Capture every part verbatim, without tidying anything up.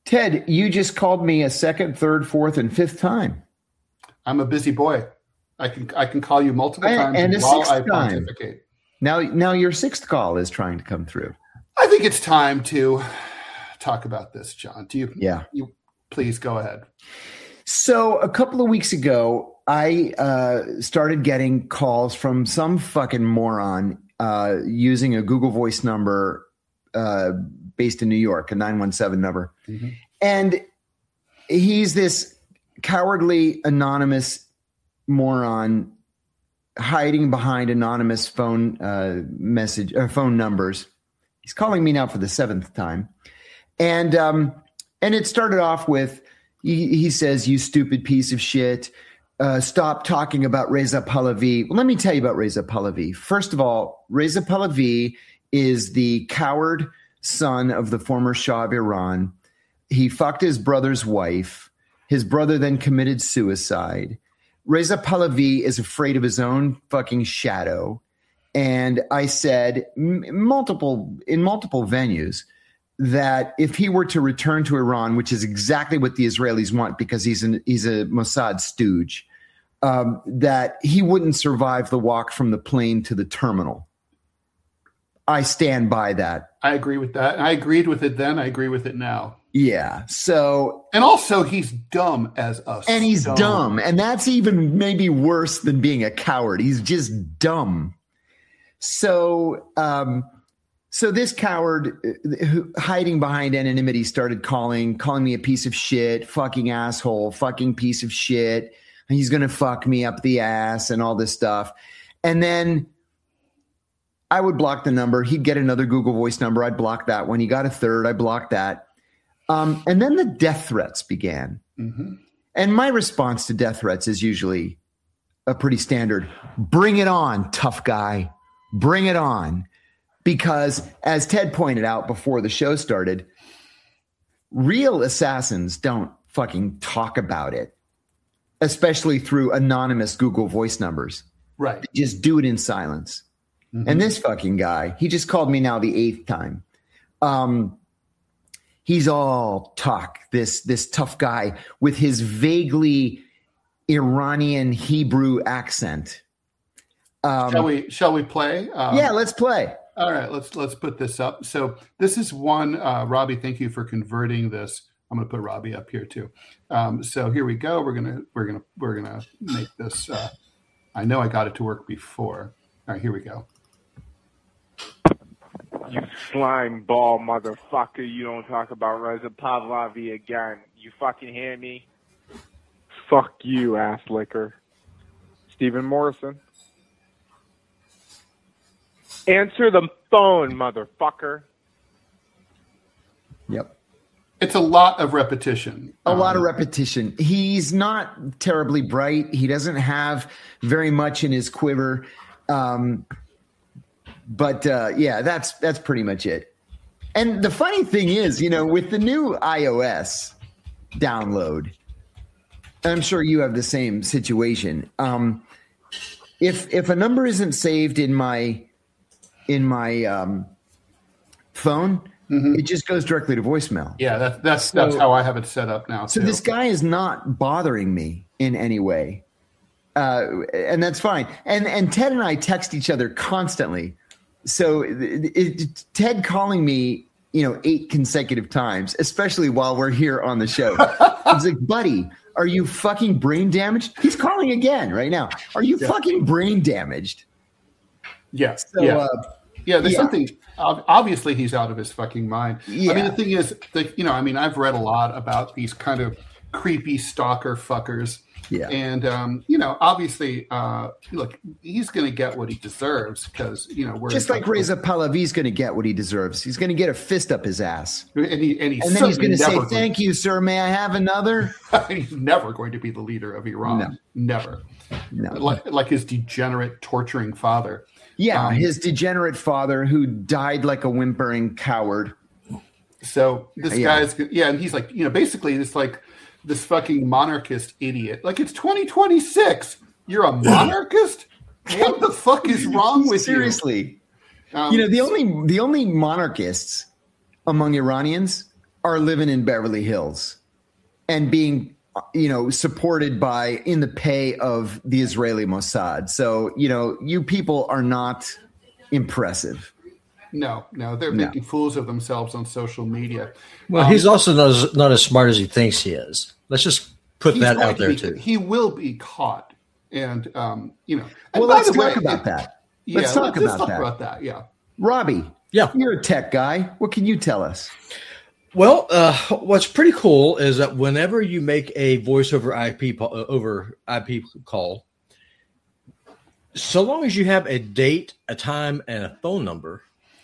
Ted, you just called me a second, third, fourth, and fifth time. I'm a busy boy. I can I can call you multiple times and a while sixth I time. pontificate. Now, now your sixth call is trying to come through. I think it's time to talk about this, John. Do you? Yeah. You please go ahead. So a couple of weeks ago, I uh, started getting calls from some fucking moron uh, using a Google Voice number uh, based in New York, a nine one seven number. Mm-hmm. And he's this cowardly, anonymous moron hiding behind anonymous phone uh, message or phone numbers. He's calling me now for the seventh time. And um, and it started off with, he, he says, "You stupid piece of shit. Uh, stop talking about Reza Pahlavi." Well, let me tell you about Reza Pahlavi. First of all, Reza Pahlavi is the coward son of the former Shah of Iran. He fucked his brother's wife. His brother then committed suicide. Reza Pahlavi is afraid of his own fucking shadow. And I said m- multiple in multiple venues that if he were to return to Iran, which is exactly what the Israelis want because he's an, he's a Mossad stooge, um, that he wouldn't survive the walk from the plane to the terminal. I stand by that. I agree with that. I agreed with it then. I agree with it now. Yeah. So, and also he's dumb as us. And he's dumb. dumb. And that's even maybe worse than being a coward. He's just dumb. So, um, so this coward who, hiding behind anonymity started calling, calling me a piece of shit, fucking asshole, fucking piece of shit. And he's going to fuck me up the ass and all this stuff. And then I would block the number. He'd get another Google Voice number. I'd block that one. He got a third. I blocked that. Um, and then the death threats began. Mm-hmm. And my response to death threats is usually a pretty standard, bring it on, tough guy. Bring it on. Because as Ted pointed out before the show started, real assassins don't fucking talk about it, especially through anonymous Google Voice numbers. Right. They just do it in silence. Mm-hmm. And this fucking guy, he just called me now the eighth time. Um, he's all talk, this, this tough guy with his vaguely Iranian Hebrew accent. Um, shall we, shall we play? Um, yeah, let's play. All right, let's let's put this up. So this is one, uh, Robbie. Thank you for converting this. I'm going to put Robbie up here too. Um, so here we go. We're gonna we're gonna we're gonna make this. Uh, I know I got it to work before. All right, here we go. You slime ball motherfucker! You don't talk about Reza Pahlavi again. You fucking hear me? Fuck you, ass licker. Stephen Morrison. Answer the phone, motherfucker. Yep. It's a lot of repetition. A um, lot of repetition. He's not terribly bright. He doesn't have very much in his quiver. Um, but uh, yeah, that's that's pretty much it. And the funny thing is, you know, with the new iOS download, I'm sure you have the same situation. Um, if if a number isn't saved in my in my um, phone, mm-hmm. it just goes directly to voicemail. Yeah, that, that's so, that's how I have it set up now. So too. This guy is not bothering me in any way, uh, and that's fine. And and Ted and I text each other constantly. So it, it, Ted calling me, you know, eight consecutive times, especially while we're here on the show. It's like, buddy, are you fucking brain damaged? He's calling again right now. Are you yeah. fucking brain damaged? Yeah. So, yeah. Uh, yeah. There's yeah. something. Obviously, he's out of his fucking mind. Yeah. I mean, the thing is, that, you know, I mean, I've read a lot about these kind of creepy stalker fuckers. Yeah. And, um, you know, obviously, uh, look, he's going to get what he deserves because, you know, we're just like Reza Pahlavi's going to get what he deserves. He's going to get a fist up his ass. And, he, and, and then he's going to say, thank you, sir. May I have another? He's never going to be the leader of Iran. No. Never. No. Like, like his degenerate, torturing father. Yeah, um, his degenerate father who died like a whimpering coward. So this yeah. guy's, yeah, and he's like, you know, basically it's like this fucking monarchist idiot. Like, it's twenty twenty-six. You're a monarchist? What the fuck is wrong with Seriously. you? Seriously. Um, you know, the only the only monarchists among Iranians are living in Beverly Hills and being, you know, supported by in the pay of the Israeli Mossad. So, you know, you people are not impressive. No, no, they're No. making fools of themselves on social media. Well, Um, he's also not as, not as smart as he thinks he is. Let's just put he's that going out to there be- too. He will be caught, and um, you know. and Well, by let's the talk way, about it- that. Yeah, Let's talk let's about talk that. about that. Yeah. Robbie, Yeah. you're a tech guy. What can you tell us? Well, uh, what's pretty cool is that whenever you make a voice over I P po- uh, over I P call, so long as you have a date, a time, and a phone number,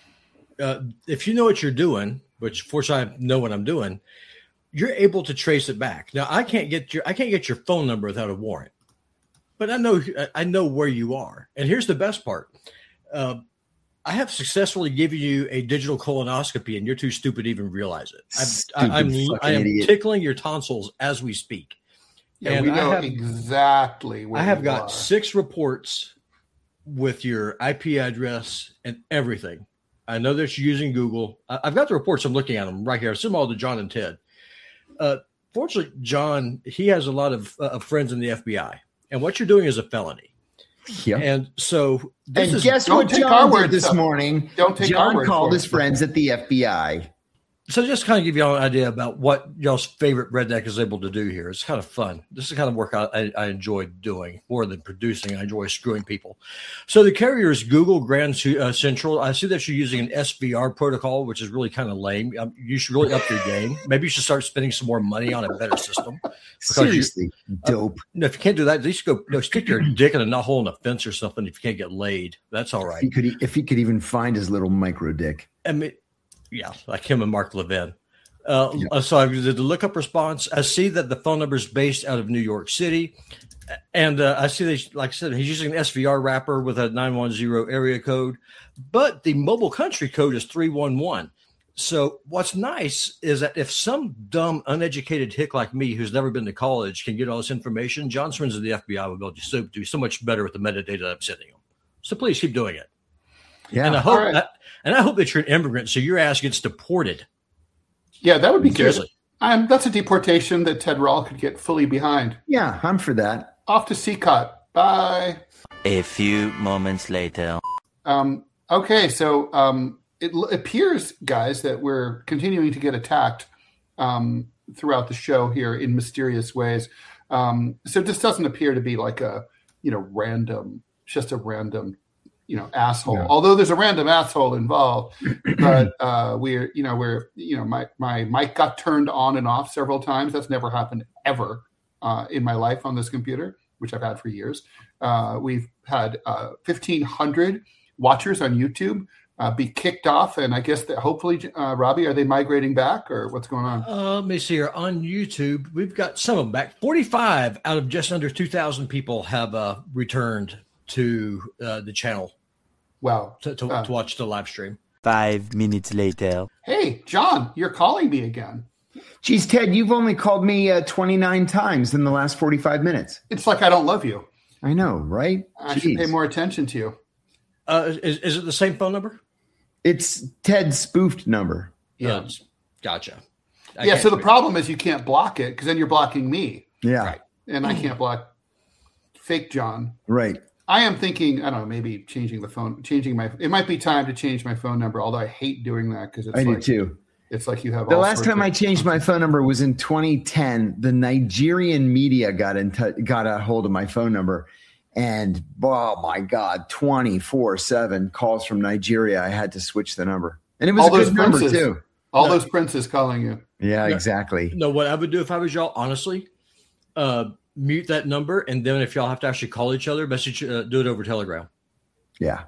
uh, if you know what you're doing, which fortunately I know what I'm doing, you're able to trace it back. Now, I can't get your I can't get your phone number without a warrant, but I know I know where you are. And here's the best part. Uh, I have successfully given you a digital colonoscopy, and you're too stupid to even realize it. I'm, I, I'm, Stupid I am fucking idiot. tickling your tonsils as we speak. Yeah, And we I know have- exactly where I have you got are. six reports with your I P address and everything. I know that you're using Google. I, I've got the reports. I'm looking at them right here. I sent them all to John and Ted. Uh, fortunately, John, he has a lot of, uh, of friends in the F B I, and what you're doing is a felony. Yeah. And so, this And is, guess don't what take our John did word this for it. morning? Don't take our John word called for his it. friends at the F B I. So just kind of give y'all an idea about what y'all's favorite redneck is able to do here. It's kind of fun. This is the kind of work I, I, I enjoy doing more than producing. I enjoy screwing people. So the carrier is Google Grand Su- uh, Central. I see that you're using an S V R protocol, which is really kind of lame. Um, you should really up your game. Maybe you should start spending some more money on a better system. you- Seriously, dope. No, if you can't do that, at least go no, stick your dick in a nut hole in a fence or something. If you can't get laid, that's all If right. he could, if he could even find his little micro dick. I mean, yeah, like him and Mark Levin. Uh, Yeah. So I did the lookup response. I see that the phone number is based out of New York City. And uh, I see that, like I said, he's using an S V R wrapper with a nine one zero area code, but the mobile country code is three one one. So what's nice is that if some dumb, uneducated hick like me who's never been to college can get all this information, John Swins of the F B I will be able to so, do so much better with the metadata that I'm sending him. So please keep doing it. Yeah. And I hope All right. that, and I hope that you're an immigrant, so your ass gets deported. Yeah, that would be good. Seriously. Um, that's a deportation that Ted Rall could get fully behind. yeah, I'm for that. Off to C C O T. Bye. A few moments later. Um, okay, so um, it l- appears, guys, that we're continuing to get attacked um, throughout the show here in mysterious ways. Um, so this doesn't appear to be like a, you know, random, just a random, you know, asshole. No. Although there's a random asshole involved, but uh, we're, you know, we're, you know, my my mic got turned on and off several times. That's never happened ever uh, in my life on this computer, which I've had for years. Uh, we've had uh, fifteen hundred watchers on YouTube uh, be kicked off, and I guess that hopefully, uh, Robbie, are they migrating back or what's going on? Uh, let me see here on YouTube. We've got some of them back. forty-five out of just under two thousand people have uh, returned to uh, the channel Wow. to, to, Uh. to watch the live stream. Five minutes later. Hey, John, you're calling me again. Geez, Ted, you've only called me uh, twenty-nine times in the last forty-five minutes. It's like I don't love you. I know, right? I should Jeez. pay more attention to you. Uh, is, is it the same phone number? It's Ted's spoofed number. Yeah. Uh, gotcha. I yeah. can't So the tweet. problem is you can't block it because then you're blocking me, Yeah, Right. and I can't block fake John. right. I am thinking, I don't know, maybe changing the phone, changing my. It might be time to change my phone number. Although I hate doing that because it's I like do too. it's like you have The all last sorts time of- I changed my phone number was in twenty ten. The Nigerian media got in t- got a hold of my phone number, and oh my god, twenty-four seven calls from Nigeria. I had to switch the number, and it was All a those good number princes. too. all No. those princes calling you. Yeah, No. exactly. No, what I would do if I was y'all, honestly, uh, mute that number, and then if y'all have to actually call each other, message, uh, do it over Telegram. Yeah,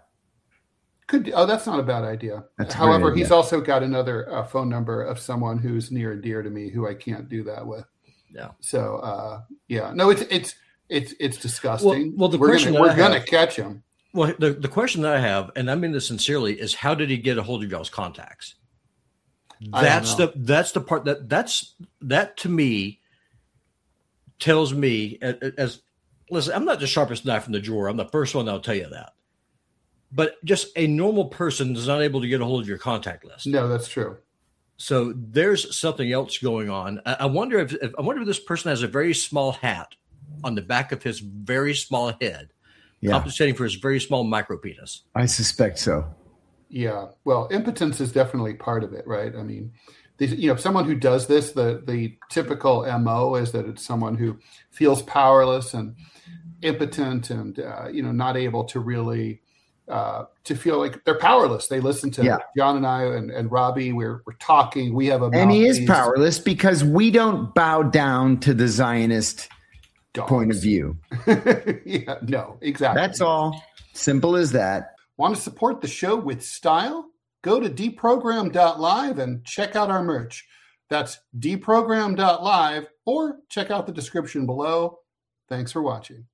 Could oh, that's not a bad idea. That's a great However, idea. he's also got another uh, phone number of someone who's near and dear to me who I can't do that with. Yeah. So uh, yeah, no, it's it's it's it's disgusting. Well- well, the we're question gonna, that we're I gonna have- catch him. Well, the, the question that I have, and I mean this sincerely, is how did he get a hold of y'all's contacts? I don't That's know. the that's the part that that's that to me tells me as, as listen. I'm not the sharpest knife in the drawer. I'm the first one that'll tell you that. But just a normal person is not able to get a hold of your contact list. No, that's true. So there's something else going on. I, I wonder if, if I wonder if this person has a very small hat on the back of his very small head, yeah. compensating for his very small micro penis. I suspect so. Yeah. Well, impotence is definitely part of it, right? I mean, these, you know, someone who does this, the the typical M O is that it's someone who feels powerless and impotent and, uh, you know, not able to really uh, to feel like they're powerless. They listen to yeah. John and I and, and Robbie. We're we're talking. We have a and he is powerless because we don't bow down to the Zionist Dogs. Point of view. yeah, no, exactly. That's all. Simple as that. Want to support the show with style? Go to deprogram dot live and check out our merch. That's deprogram dot live, or check out the description below. Thanks for watching.